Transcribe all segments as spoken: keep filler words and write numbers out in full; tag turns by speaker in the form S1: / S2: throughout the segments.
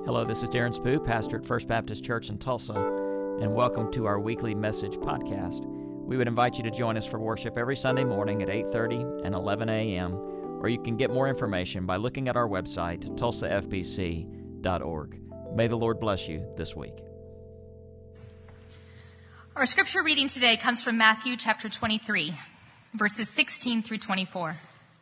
S1: Hello, this is Darren Spoo, pastor at First Baptist Church in Tulsa, and welcome to our weekly message podcast. We would invite you to join us for worship every Sunday morning at eight thirty and eleven a.m., or you can get more information by looking at our website, tulsa f b c dot org. May the Lord bless you this week.
S2: Our scripture reading today comes from Matthew chapter twenty-three, verses sixteen through twenty-four.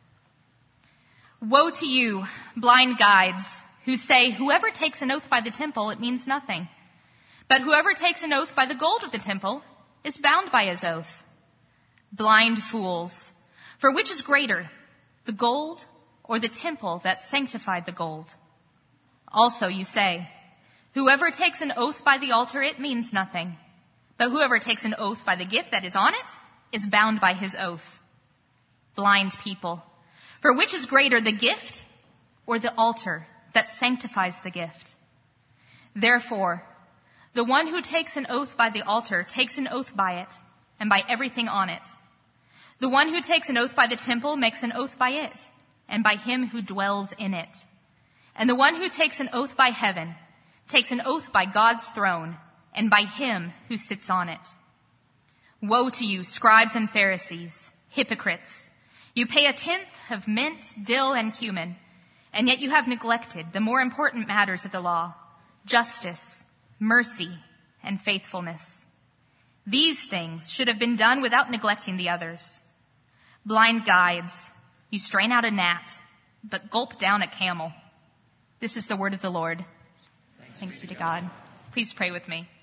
S2: Woe to you, blind guides, who say, whoever takes an oath by the temple, it means nothing. But whoever takes an oath by the gold of the temple is bound by his oath. Blind fools, for which is greater, the gold or the temple that sanctified the gold? Also you say, whoever takes an oath by the altar, it means nothing. But whoever takes an oath by the gift that is on it is bound by his oath. Blind people, for which is greater, the gift or the altar that sanctifies the gift? Therefore, the one who takes an oath by the altar takes an oath by it and by everything on it. The one who takes an oath by the temple makes an oath by it and by him who dwells in it. And the one who takes an oath by heaven takes an oath by God's throne and by him who sits on it. Woe to you, scribes and Pharisees, hypocrites! You pay a tenth of mint, dill, and cumin, and yet you have neglected the more important matters of the law, justice, mercy, and faithfulness. These things should have been done without neglecting the others. Blind guides, you strain out a gnat, but gulp down a camel. This is the word of the Lord. Thanks, Thanks be to God. Please pray with me.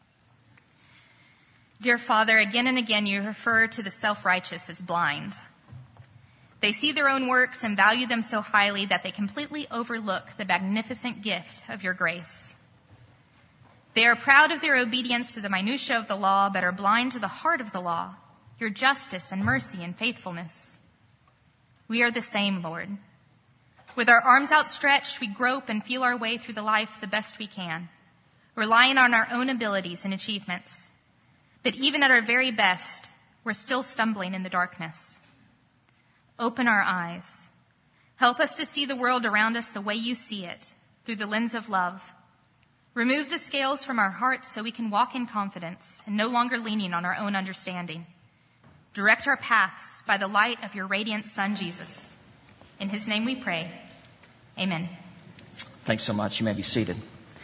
S2: Dear Father, again and again you refer to the self-righteous as blind. They see their own works and value them so highly that they completely overlook the magnificent gift of your grace. They are proud of their obedience to the minutiae of the law, but are blind to the heart of the law, your justice and mercy and faithfulness. We are the same, Lord. With our arms outstretched, we grope and feel our way through the life the best we can, relying on our own abilities and achievements. But even at our very best, we're still stumbling in the darkness. Open our eyes. Help us to see the world around us the way you see it, through the lens of love. Remove the scales from our hearts so we can walk in confidence and no longer leaning on our own understanding. Direct our paths by the light of your radiant Son, Jesus. In his name we pray. Amen.
S1: Thanks so much. You may be seated.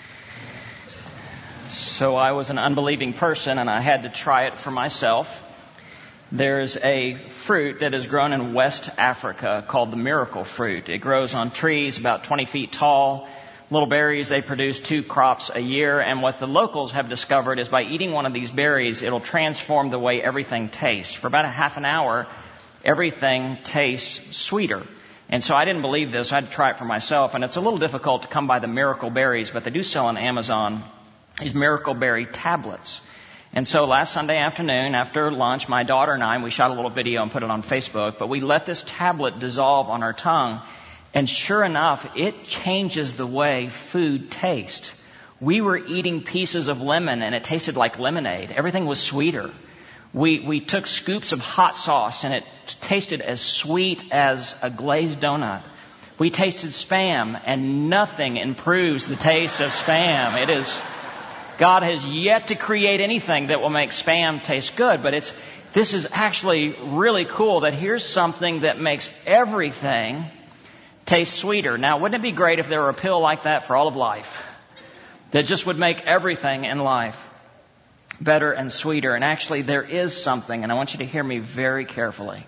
S1: So I was an unbelieving person and I had to try it for myself. There's a fruit that is grown in West Africa called the miracle fruit. It grows on trees about twenty feet tall. Little berries, they produce two crops a year. And what the locals have discovered is by eating one of these berries, it'll transform the way everything tastes. For about a half an hour, everything tastes sweeter. And so I didn't believe this. I had to try it for myself. And it's a little difficult to come by the miracle berries, but they do sell on Amazon these miracle berry tablets. And so last Sunday afternoon, after lunch, my daughter and I, we shot a little video and put it on Facebook, but we let this tablet dissolve on our tongue, and sure enough, it changes the way food tastes. We were eating pieces of lemon, and it tasted like lemonade. Everything was sweeter. We we took scoops of hot sauce, and it tasted as sweet as a glazed donut. We tasted Spam, and nothing improves the taste of Spam. It is... God has yet to create anything that will make Spam taste good, but it's this is actually really cool that here's something that makes everything taste sweeter. Now, wouldn't it be great if there were a pill like that for all of life that just would make everything in life better and sweeter? And actually, there is something, and I want you to hear me very carefully.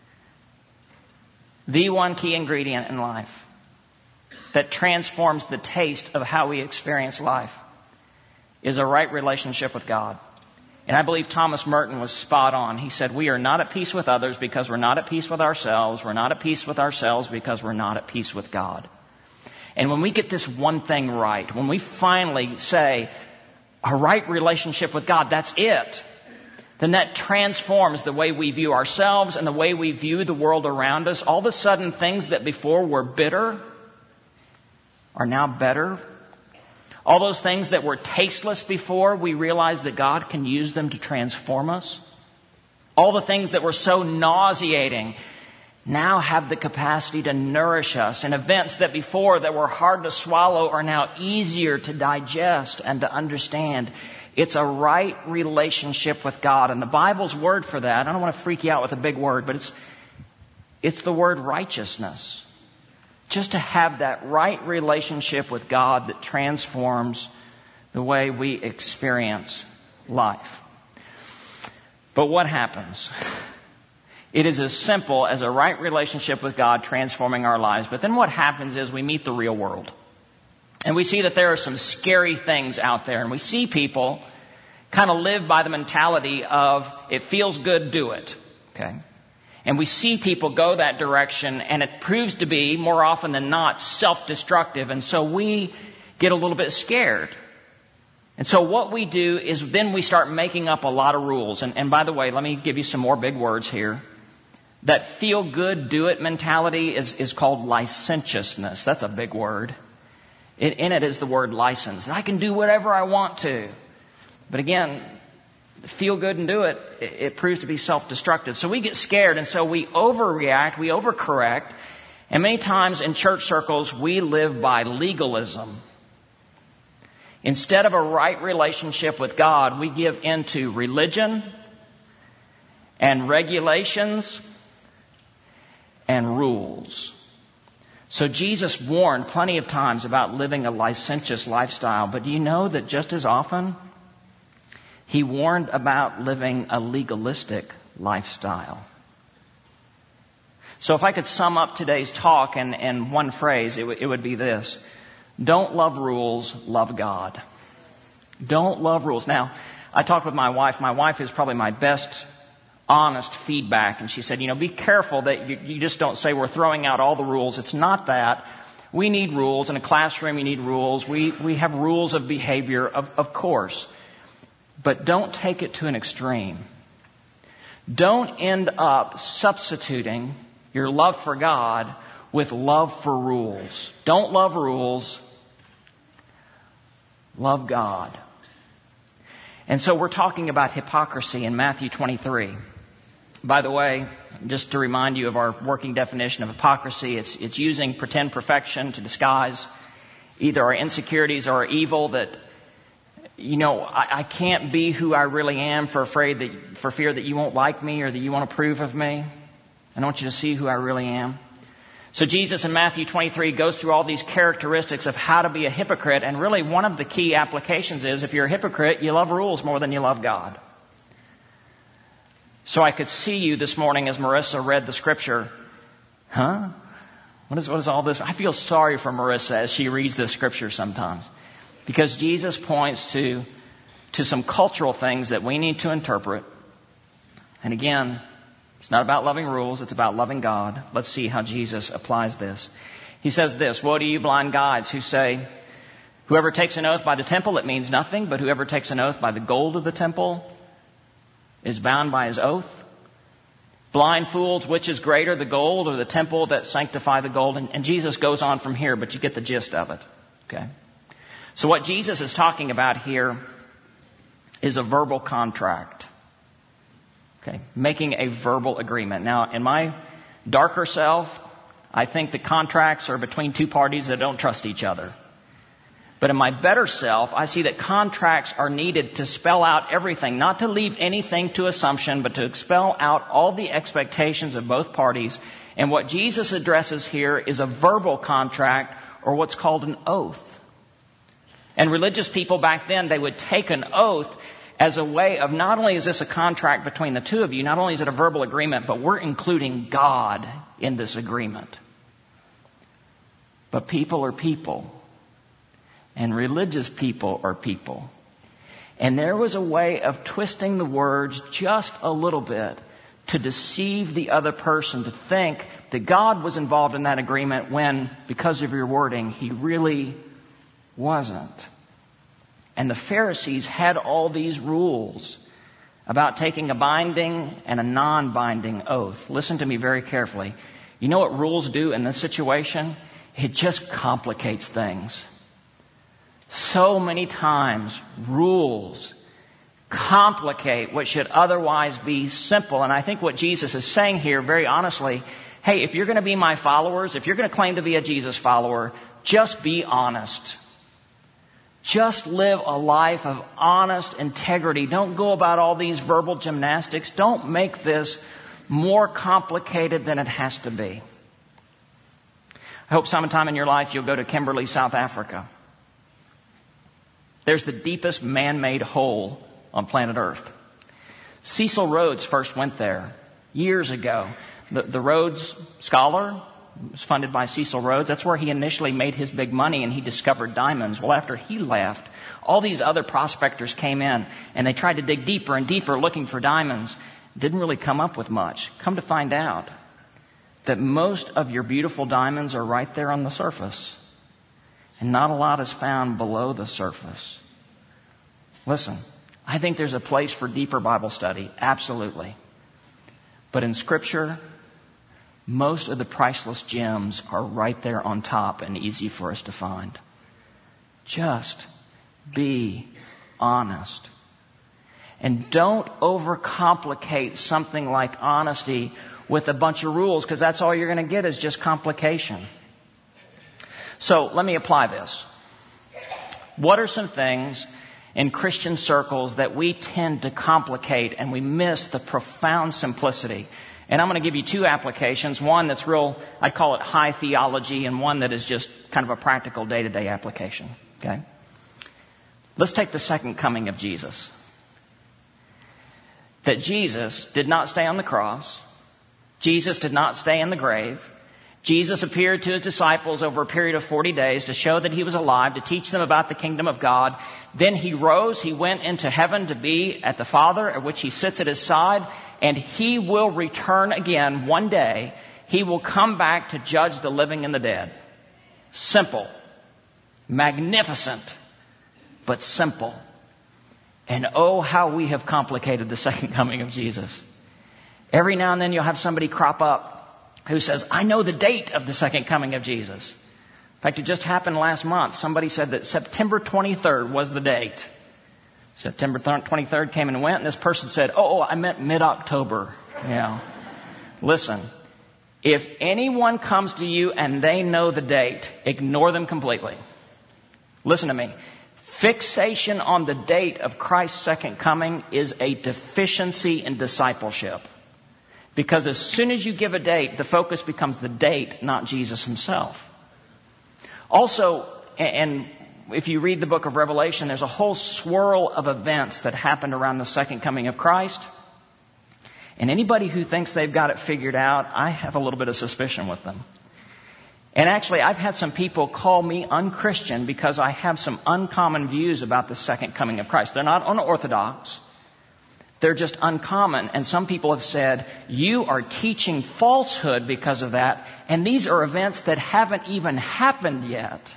S1: The one key ingredient in life that transforms the taste of how we experience life is a right relationship with God. And I believe Thomas Merton was spot on. He said, we are not at peace with others because we're not at peace with ourselves. We're not at peace with ourselves because we're not at peace with God. And when we get this one thing right, when we finally say a right relationship with God, that's it, then that transforms the way we view ourselves and the way we view the world around us. All of a sudden, things that before were bitter are now better. All those things that were tasteless before, we realize that God can use them to transform us. All the things that were so nauseating, now have the capacity to nourish us, and events that before that were hard to swallow are now easier to digest and to understand. It's a right relationship with God. And the Bible's word for that, I don't want to freak you out with a big word, but it's it's the word righteousness. Just to have that right relationship with God that transforms the way we experience life. But what happens? It is as simple as a right relationship with God transforming our lives. But then what happens is we meet the real world. And we see that there are some scary things out there. And we see people kind of live by the mentality of, it feels good, do it. Okay? And we see people go that direction, and it proves to be, more often than not, self-destructive. And so we get a little bit scared. And so what we do is then we start making up a lot of rules. And, and by the way, let me give you some more big words here. That feel good, do it mentality is, is called licentiousness. That's a big word. It, in it is the word license. I can do whatever I want to. But again, feel good and do it, it, it proves to be self-destructive. So we get scared, and so we overreact, we overcorrect. And many times in church circles, we live by legalism. Instead of a right relationship with God, we give into religion and regulations and rules. So Jesus warned plenty of times about living a licentious lifestyle. But do you know that just as often, he warned about living a legalistic lifestyle? So if I could sum up today's talk in, in one phrase, it, w- it would be this. Don't love rules, love God. Don't love rules. Now, I talked with my wife. My wife is probably my best honest feedback. And she said, you know, be careful that you, you just don't say we're throwing out all the rules. It's not that. We need rules. In a classroom, you need rules. We, we have rules of behavior, of, of course. But don't take it to an extreme. Don't end up substituting your love for God with love for rules. Don't love rules. Love God. And so we're talking about hypocrisy in Matthew twenty-three. By the way, just to remind you of our working definition of hypocrisy, it's, it's using pretend perfection to disguise either our insecurities or our evil, that, you know, I, I can't be who I really am for afraid that, for fear that you won't like me or that you won't approve of me. I don't want you to see who I really am. So Jesus in Matthew twenty-three goes through all these characteristics of how to be a hypocrite. And really one of the key applications is, if you're a hypocrite, you love rules more than you love God. So I could see you this morning as Marissa read the scripture. Huh? What is, what is all this? I feel sorry for Marissa as she reads this scripture sometimes. Because Jesus points to, to some cultural things that we need to interpret. And again, it's not about loving rules, it's about loving God. Let's see how Jesus applies this. He says this, woe to you blind guides who say, whoever takes an oath by the temple, it means nothing, but whoever takes an oath by the gold of the temple is bound by his oath. Blind fools, which is greater, the gold or the temple that sanctify the gold? And, and Jesus goes on from here, but you get the gist of it. Okay. So what Jesus is talking about here is a verbal contract. Okay, making a verbal agreement. Now, in my darker self, I think that contracts are between two parties that don't trust each other. But in my better self, I see that contracts are needed to spell out everything, not to leave anything to assumption, but to spell out all the expectations of both parties. And what Jesus addresses here is a verbal contract, or what's called an oath. And religious people back then, they would take an oath as a way of, not only is this a contract between the two of you, not only is it a verbal agreement, but we're including God in this agreement. But people are people. And religious people are people. And there was a way of twisting the words just a little bit to deceive the other person to think that God was involved in that agreement when, because of your wording, he really wasn't. And the Pharisees had all these rules about taking a binding and a non-binding oath. Listen to me very carefully. You know what rules do in this situation? It just complicates things. So many times, rules complicate what should otherwise be simple. And I think what Jesus is saying here, very honestly, hey, if you're going to be my followers, if you're going to claim to be a Jesus follower, just be honest. Just live a life of honest integrity. Don't go about all these verbal gymnastics. Don't make this more complicated than it has to be. I hope sometime in your life you'll go to Kimberley, South Africa. There's the deepest man-made hole on planet Earth. Cecil Rhodes first went there years ago. The, the Rhodes Scholar was funded by Cecil Rhodes. That's where he initially made his big money, and he discovered diamonds. Well, after he left, all these other prospectors came in, and they tried to dig deeper and deeper looking for diamonds. Didn't really come up with much. Come to find out that most of your beautiful diamonds are right there on the surface, and not a lot is found below the surface. Listen, I think there's a place for deeper Bible study, absolutely. But in Scripture, most of the priceless gems are right there on top and easy for us to find. Just be honest. And don't overcomplicate something like honesty with a bunch of rules, because that's all you're going to get is just complication. So let me apply this. What are some things in Christian circles that we tend to complicate and we miss the profound simplicity? And I'm going to give you two applications. One that's real, I call it high theology, and one that is just kind of a practical day-to-day application. Okay? Let's take the second coming of Jesus. That Jesus did not stay on the cross. Jesus did not stay in the grave. Jesus appeared to his disciples over a period of forty days to show that he was alive, to teach them about the kingdom of God. Then he rose, he went into heaven to be at the Father, at which he sits at his side, and he will return again one day. He will come back to judge the living and the dead. Simple. Magnificent, but simple. And oh, how we have complicated the second coming of Jesus. Every now and then you'll have somebody crop up who says, I know the date of the second coming of Jesus. In fact, it just happened last month. Somebody said that September twenty-third was the date. September twenty-third came and went, and this person said, oh, oh I meant mid-October. You know. Listen, if anyone comes to you and they know the date, ignore them completely. Listen to me. Fixation on the date of Christ's second coming is a deficiency in discipleship. Because as soon as you give a date, the focus becomes the date, not Jesus himself. Also, and if you read the book of Revelation, there's a whole swirl of events that happened around the second coming of Christ. And anybody who thinks they've got it figured out, I have a little bit of suspicion with them. And actually, I've had some people call me unchristian because I have some uncommon views about the second coming of Christ. They're not unorthodox. They're just uncommon. And some people have said, you are teaching falsehood because of that. And these are events that haven't even happened yet.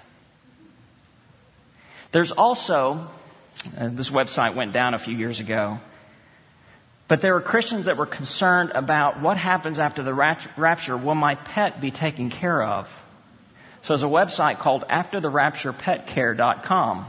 S1: There's also, uh, this website went down a few years ago, but there were Christians that were concerned about what happens after the rapture. Will my pet be taken care of? So there's a website called after the rapture pet care dot com.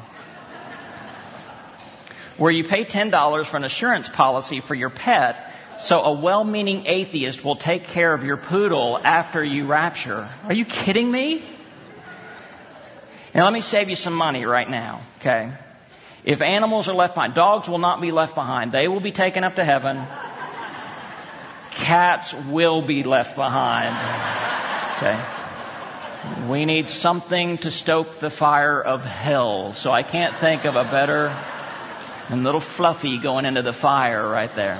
S1: Where you pay ten dollars for an assurance policy for your pet, so a well-meaning atheist will take care of your poodle after you rapture. Are you kidding me? Now let me save you some money right now, okay? If animals are left behind, dogs will not be left behind. They will be taken up to heaven. Cats will be left behind, okay? We need something to stoke the fire of hell, so I can't think of a better... and little Fluffy going into the fire right there.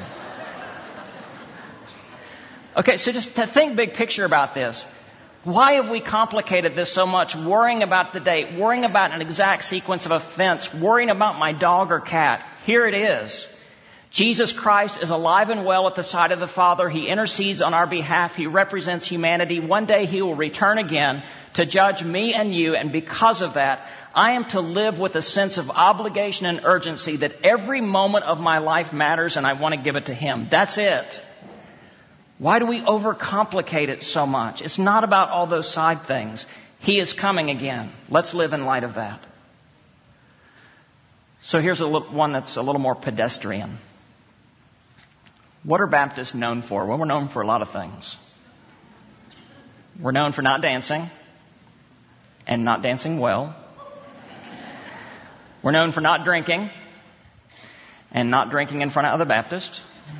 S1: Okay, so just to think big picture about this. Why have we complicated this so much? Worrying about the date, worrying about an exact sequence of events, worrying about my dog or cat. Here it is. Jesus Christ is alive and well at the side of the Father. He intercedes on our behalf. He represents humanity. One day he will return again to judge me and you. And because of that, I am to live with a sense of obligation and urgency that every moment of my life matters and I want to give it to him. That's it. Why do we overcomplicate it so much? It's not about all those side things. He is coming again. Let's live in light of that. So here's a little, one that's a little more pedestrian. What are Baptists known for? Well, we're known for a lot of things. We're known for not dancing and not dancing well. We're known for not drinking and not drinking in front of other Baptists.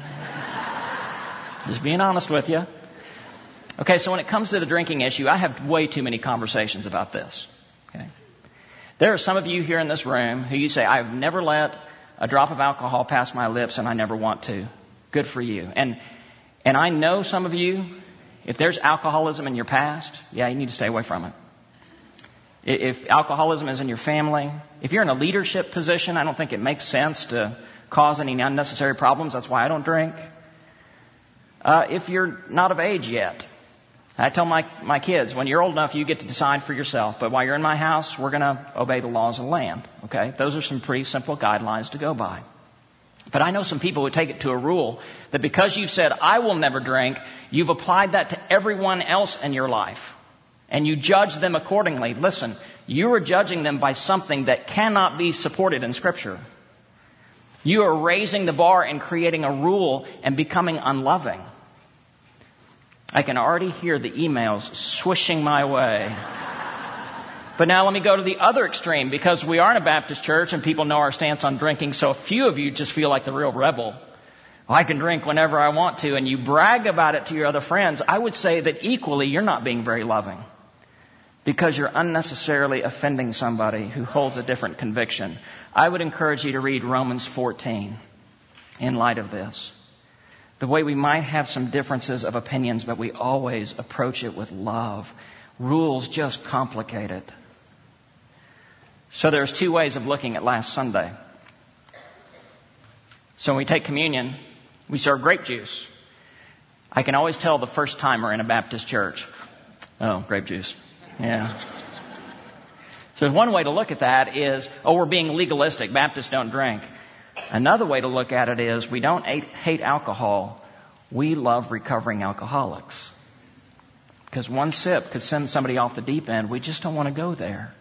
S1: Just being honest with you. Okay, so when it comes to the drinking issue, I have way too many conversations about this. Okay, there are some of you here in this room who you say, I've never let a drop of alcohol pass my lips and I never want to. Good for you. And and I know some of you, if there's alcoholism in your past, yeah, you need to stay away from it. If alcoholism is in your family, if you're in a leadership position, I don't think it makes sense to cause any unnecessary problems. That's why I don't drink. Uh, if you're not of age yet, I tell my, my kids, when you're old enough, you get to decide for yourself. But while you're in my house, we're going to obey the laws of the land. Okay? Those are some pretty simple guidelines to go by. But I know some people who take it to a rule that because you've said, I will never drink, you've applied that to everyone else in your life. And you judge them accordingly. Listen, you are judging them by something that cannot be supported in Scripture. You are raising the bar and creating a rule and becoming unloving. I can already hear the emails swishing my way. But now let me go to the other extreme, because we are in a Baptist church and people know our stance on drinking, so a few of you just feel like the real rebel. Oh, I can drink whenever I want to, and you brag about it to your other friends. I would say that equally you're not being very loving, because you're unnecessarily offending somebody who holds a different conviction. I would encourage you to read Romans fourteen in light of this. The way we might have some differences of opinions, but we always approach it with love. Rules just complicate it. So there's two ways of looking at last Sunday. So when we take communion, we serve grape juice. I can always tell the first timer in a Baptist church. Oh, grape juice. Yeah. So one way to look at that is, oh, we're being legalistic. Baptists don't drink. Another way to look at it is, we don't hate alcohol. We love recovering alcoholics. Because one sip could send somebody off the deep end. We just don't want to go there.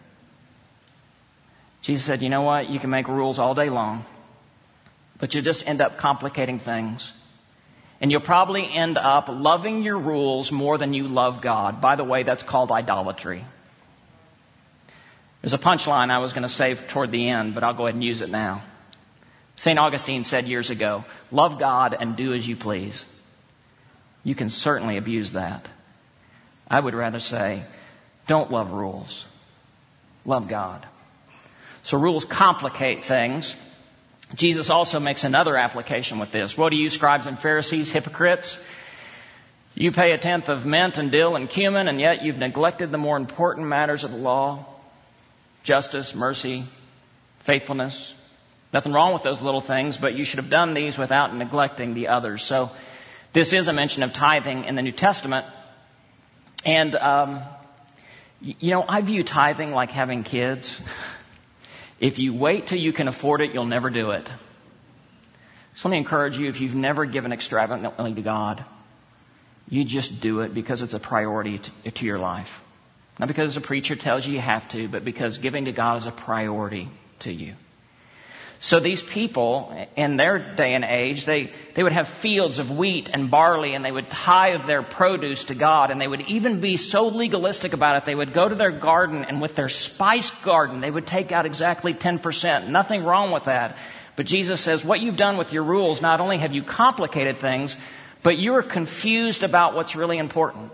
S1: Jesus said, you know what? You can make rules all day long, but you'll just end up complicating things. And you'll probably end up loving your rules more than you love God. By the way, that's called idolatry. There's a punchline I was going to save toward the end, but I'll go ahead and use it now. Saint Augustine said years ago, love God and do as you please. You can certainly abuse that. I would rather say, don't love rules. Love God. So rules complicate things. Jesus also makes another application with this. Woe to you, scribes and Pharisees, hypocrites! You pay a tenth of mint and dill and cumin, and yet you've neglected the more important matters of the law. Justice, mercy, faithfulness. Nothing wrong with those little things, but you should have done these without neglecting the others. So this is a mention of tithing in the New Testament. And, um, you know, I view tithing like having kids. If you wait till you can afford it, you'll never do it. So let me encourage you, if you've never given extravagantly to God, you just do it because it's a priority to, to your life. Not because a preacher tells you you have to, but because giving to God is a priority to you. So these people, in their day and age, they, they would have fields of wheat and barley, and they would tithe their produce to God, and they would even be so legalistic about it, they would go to their garden, and with their spice garden, they would take out exactly ten percent. Nothing wrong with that. But Jesus says, what you've done with your rules, not only have you complicated things, but you're confused about what's really important.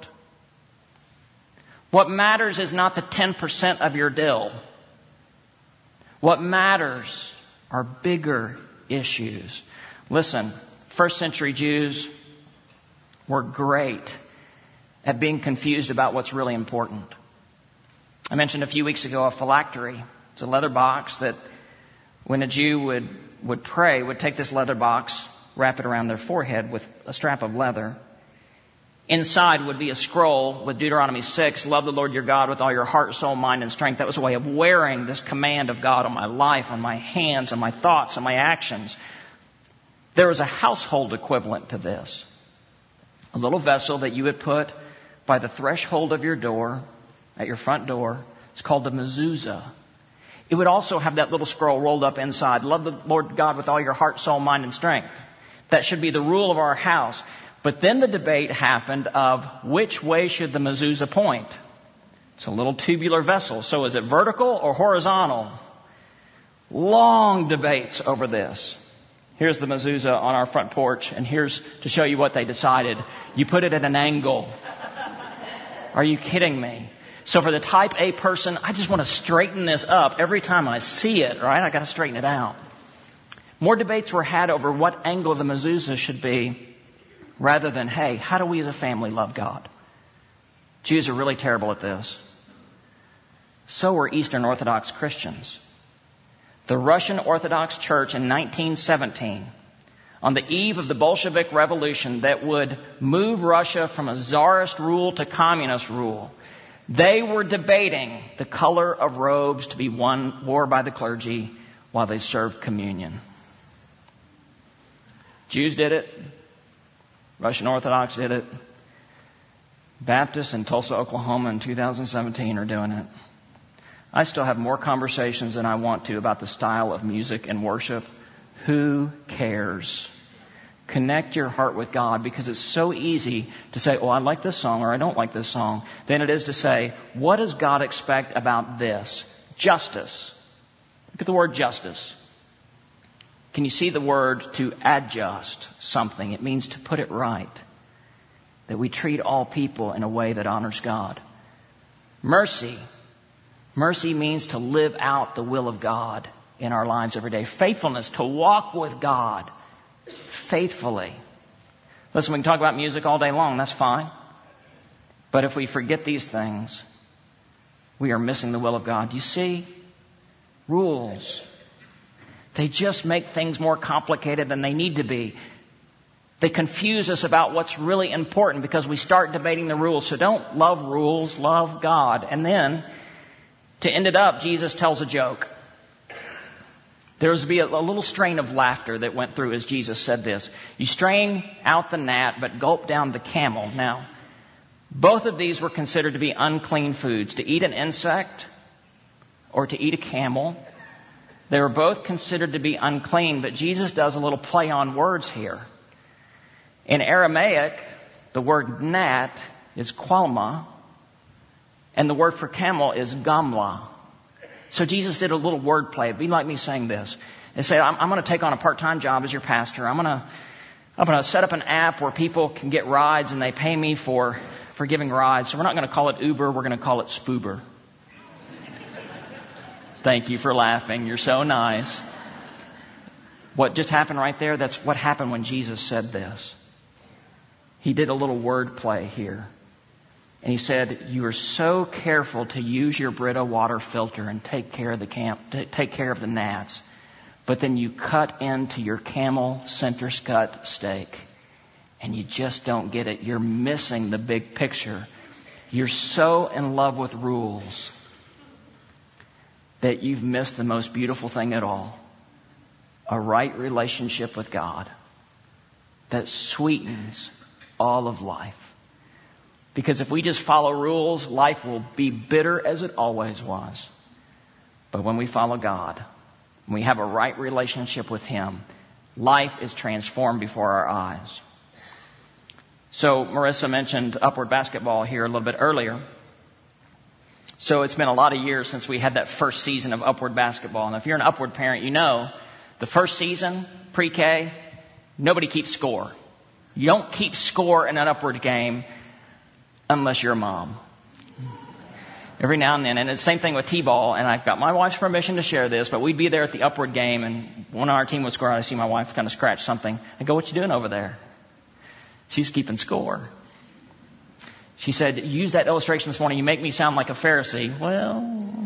S1: What matters is not the ten percent of your dill. What matters are bigger issues. Listen, first century Jews were great at being confused about what's really important. I mentioned a few weeks ago a phylactery. It's a leather box that when a Jew would, would pray, would take this leather box, wrap it around their forehead with a strap of leather. Inside would be a scroll with Deuteronomy six, love the Lord your God with all your heart, soul, mind, and strength. That was a way of wearing this command of God on my life, on my hands, on my thoughts, on my actions. There was a household equivalent to this. A little vessel that you would put by the threshold of your door, at your front door. It's called a mezuzah. It would also have that little scroll rolled up inside. Love the Lord God with all your heart, soul, mind, and strength. That should be the rule of our house. But then the debate happened of which way should the mezuzah point? It's a little tubular vessel, so is it vertical or horizontal? Long debates over this. Here's the mezuzah on our front porch, and here's to show you what they decided. You put it at an angle. Are you kidding me? So for the type A person, I just want to straighten this up every time I see it, right? I got to straighten it out. More debates were had over what angle the mezuzah should be rather than, hey, how do we as a family love God? Jews are really terrible at this. So were Eastern Orthodox Christians. The Russian Orthodox Church in nineteen seventeen, on the eve of the Bolshevik Revolution that would move Russia from a czarist rule to communist rule, they were debating the color of robes to be worn, worn by the clergy while they served communion. Jews did it. Russian Orthodox did it. Baptists in Tulsa, Oklahoma in two thousand seventeen are doing it. I still have more conversations than I want to about the style of music and worship. Who cares? Connect your heart with God, because it's so easy to say, oh, I like this song or I don't like this song, than it is to say, what does God expect about this? Justice. Look at the word justice. Can you see the word to adjust something? It means to put it right. That we treat all people in a way that honors God. Mercy. Mercy means to live out the will of God in our lives every day. Faithfulness, to walk with God faithfully. Listen, we can talk about music all day long. That's fine. But if we forget these things, we are missing the will of God. You see, rules. They just make things more complicated than they need to be. They confuse us about what's really important because we start debating the rules. So don't love rules, love God. And then, to end it up, Jesus tells a joke. There was to be a, a little strain of laughter that went through as Jesus said this. You strain out the gnat, but gulp down the camel. Now, both of these were considered to be unclean foods. To eat an insect or to eat a camel, they were both considered to be unclean, but Jesus does a little play on words here. In Aramaic, the word gnat is qualma, and the word for camel is gamla. So Jesus did a little word play. It'd be like me saying this. And say, I'm, I'm going to take on a part-time job as your pastor. I'm going to I'm going to set up an app where people can get rides and they pay me for, for giving rides. So we're not going to call it Uber. We're going to call it Spoober. Thank you for laughing. You're so nice. What just happened right there, that's what happened when Jesus said this. He did a little word play here. And he said, you are so careful to use your Brita water filter and take care of the camp, take care of the gnats. But then you cut into your camel center cut steak and you just don't get it. You're missing the big picture. You're so in love with rules that you've missed the most beautiful thing at all. A right relationship with God that sweetens all of life. Because if we just follow rules, life will be bitter as it always was. But when we follow God, when we have a right relationship with Him, life is transformed before our eyes. So Marissa mentioned Upward Basketball here a little bit earlier. So it's been a lot of years since we had that first season of Upward Basketball. And if you're an Upward parent, you know the first season, pre-K, nobody keeps score. You don't keep score in an Upward game unless you're a mom. Every now and then. And it's the same thing with T-ball. And I've got my wife's permission to share this, but we'd be there at the Upward game and one of our team would score. I see my wife kind of scratch something. I go, what you doing over there? She's keeping score. She said, use that illustration this morning. You make me sound like a Pharisee. Well,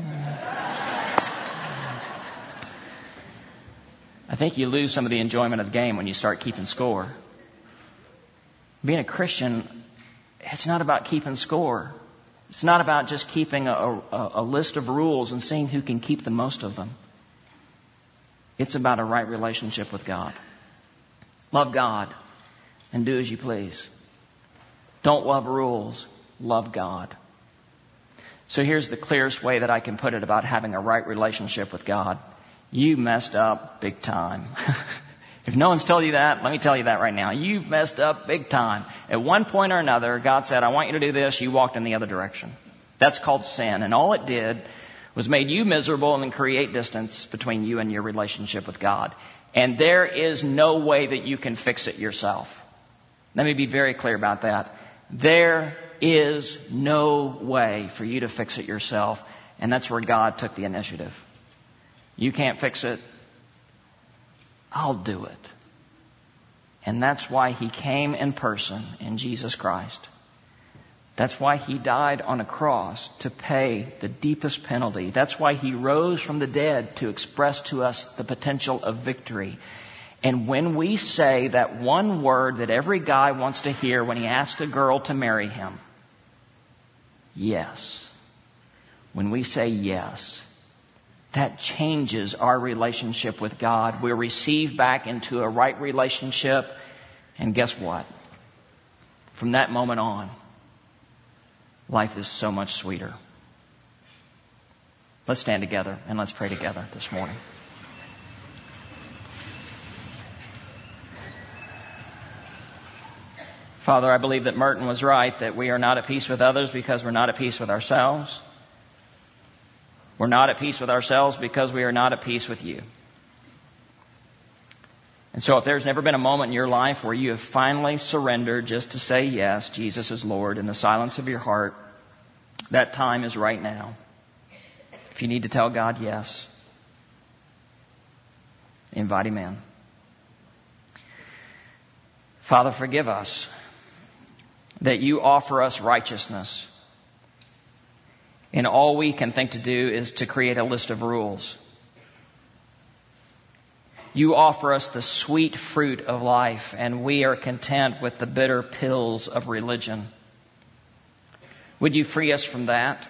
S1: I think you lose some of the enjoyment of the game when you start keeping score. Being a Christian, it's not about keeping score. It's not about just keeping a, a, a list of rules and seeing who can keep the most of them. It's about a right relationship with God. Love God and do as you please. Don't love rules, love God. So here's the clearest way that I can put it about having a right relationship with God. You messed up big time. If no one's told you that, let me tell you that right now. You've messed up big time. At one point or another, God said, I want you to do this. You walked in the other direction. That's called sin. And all it did was made you miserable and then create distance between you and your relationship with God. And there is no way that you can fix it yourself. Let me be very clear about that. There is no way for you to fix it yourself. And that's where God took the initiative. You can't fix it. I'll do it. And that's why He came in person in Jesus Christ. That's why He died on a cross to pay the deepest penalty. That's why He rose from the dead to express to us the potential of victory. And when we say that one word that every guy wants to hear when he asks a girl to marry him, yes. When we say yes, that changes our relationship with God. We're received back into a right relationship. And guess what? From that moment on, life is so much sweeter. Let's stand together and let's pray together this morning. Father, I believe that Merton was right, that we are not at peace with others because we're not at peace with ourselves. We're not at peace with ourselves because we are not at peace with you. And so if there's never been a moment in your life where you have finally surrendered just to say yes, Jesus is Lord, in the silence of your heart, that time is right now. If you need to tell God yes, invite Him in. Father, forgive us that you offer us righteousness. And all we can think to do is to create a list of rules. You offer us the sweet fruit of life, and we are content with the bitter pills of religion. Would you free us from that?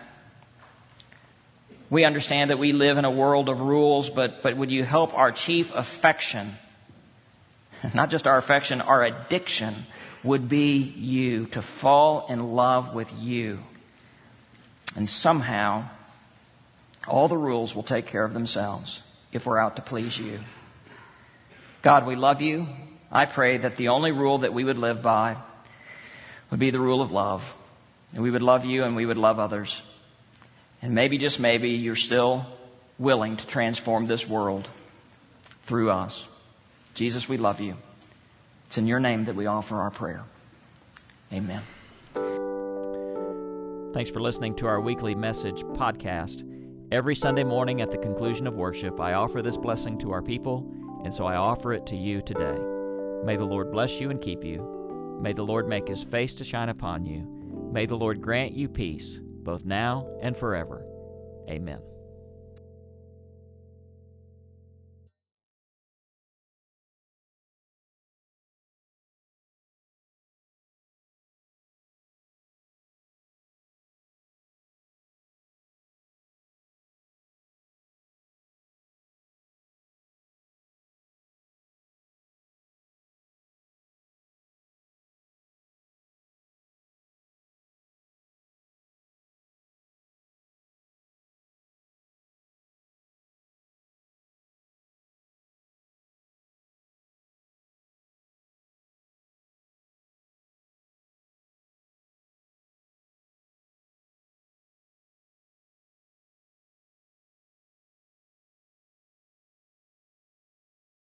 S1: We understand that we live in a world of rules, but, but would you help our chief affection, not just our affection, our addiction, would be you, to fall in love with you. And somehow, all the rules will take care of themselves if we're out to please you. God, we love you. I pray that the only rule that we would live by would be the rule of love. And we would love you and we would love others. And maybe, just maybe, you're still willing to transform this world through us. Jesus, we love you. It's in your name that we offer our prayer. Amen.
S3: Thanks for listening to our weekly message podcast. Every Sunday morning at the conclusion of worship, I offer this blessing to our people, and so I offer it to you today. May the Lord bless you and keep you. May the Lord make His face to shine upon you. May the Lord grant you peace, both now and forever. Amen.